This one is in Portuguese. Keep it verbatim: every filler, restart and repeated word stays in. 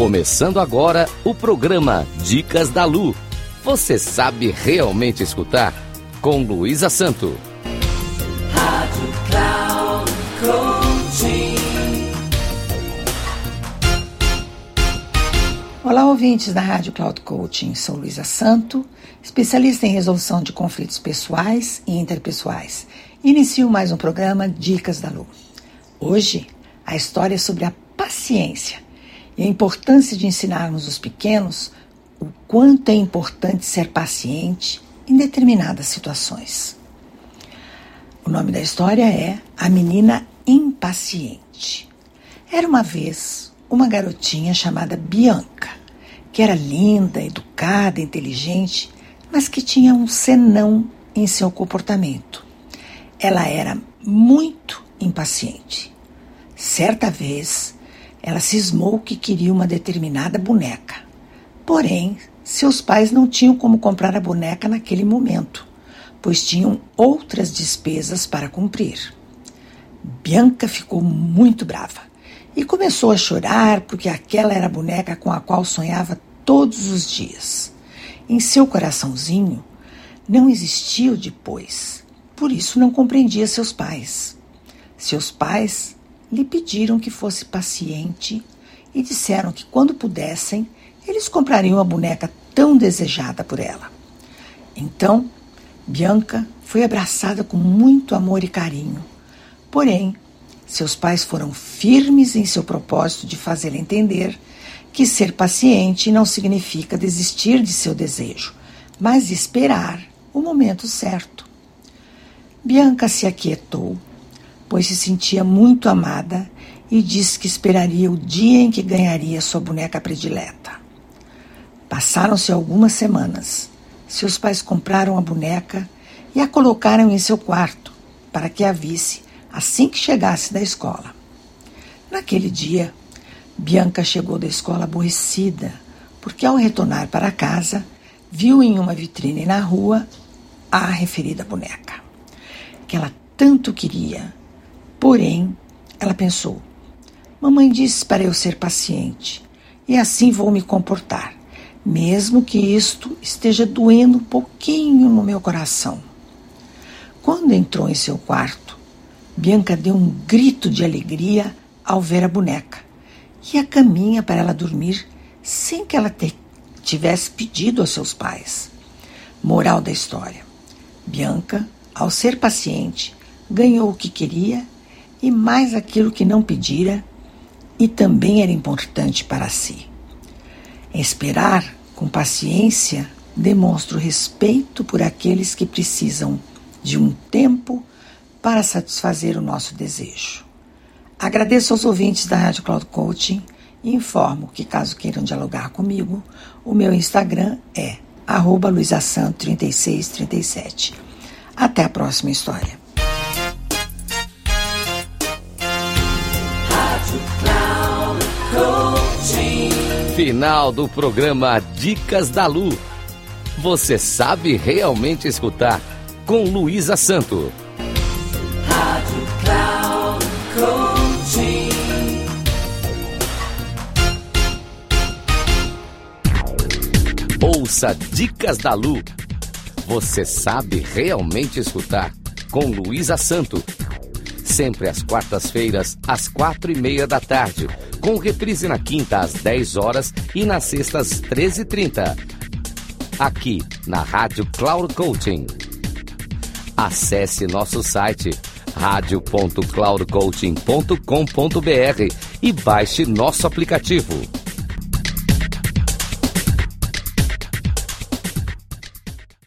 Começando agora o programa Dicas da Lu. Você sabe realmente escutar? Com Luísa Santo. Rádio Cloud Coaching. Olá, ouvintes da Rádio Cloud Coaching. Sou Luísa Santo, especialista em resolução de conflitos pessoais e interpessoais. Inicio mais um programa Dicas da Lu. Hoje, a história é sobre a paciência e a importância de ensinarmos os pequenos o quanto é importante ser paciente em determinadas situações. O nome da história é A Menina Impaciente. Era uma vez uma garotinha chamada Bianca, que era linda, educada, inteligente, mas que tinha um senão em seu comportamento. Ela era muito impaciente. Certa vez, ela cismou que queria uma determinada boneca. Porém, seus pais não tinham como comprar a boneca naquele momento, pois tinham outras despesas para cumprir. Bianca ficou muito brava e começou a chorar porque aquela era a boneca com a qual sonhava todos os dias. Em seu coraçãozinho, não existia o depois, por isso não compreendia seus pais. Seus pais lhe pediram que fosse paciente e disseram que, quando pudessem, eles comprariam a boneca tão desejada por ela. Então, Bianca foi abraçada com muito amor e carinho. Porém, seus pais foram firmes em seu propósito de fazê-la entender que ser paciente não significa desistir de seu desejo, mas esperar o momento certo. Bianca se aquietou, pois se sentia muito amada e disse que esperaria o dia em que ganharia sua boneca predileta. Passaram-se algumas semanas. Seus pais compraram a boneca e a colocaram em seu quarto para que a visse assim que chegasse da escola. Naquele dia, Bianca chegou da escola aborrecida, porque ao retornar para casa, viu em uma vitrine na rua a referida boneca, que ela tanto queria. Porém, ela pensou: mamãe disse para eu ser paciente, e assim vou me comportar, mesmo que isto esteja doendo um pouquinho no meu coração. Quando entrou em seu quarto, Bianca deu um grito de alegria ao ver a boneca e a caminha para ela dormir sem que ela te- tivesse pedido aos seus pais. Moral da história: Bianca, ao ser paciente, ganhou o que queria e mais aquilo que não pedira e também era importante para si. Esperar com paciência demonstra o respeito por aqueles que precisam de um tempo para satisfazer o nosso desejo. Agradeço aos ouvintes da Rádio Cloud Coaching e informo que, caso queiram dialogar comigo, o meu Instagram é arroba luisasanto trinta e seis trinta e sete. Até a próxima história. Final do programa Dicas da Lu. Você sabe realmente escutar? Com Luísa Santo. Rádio Cloud Coaching. Ouça Dicas da Lu. Você sabe realmente escutar? Com Luísa Santo. Sempre às quartas-feiras, às quatro e meia da tarde, com reprise na quinta às dez horas e nas sextas às treze e trinta. Aqui na Rádio Cloud Coaching. Acesse nosso site radio ponto cloud coaching ponto com ponto b r e baixe nosso aplicativo.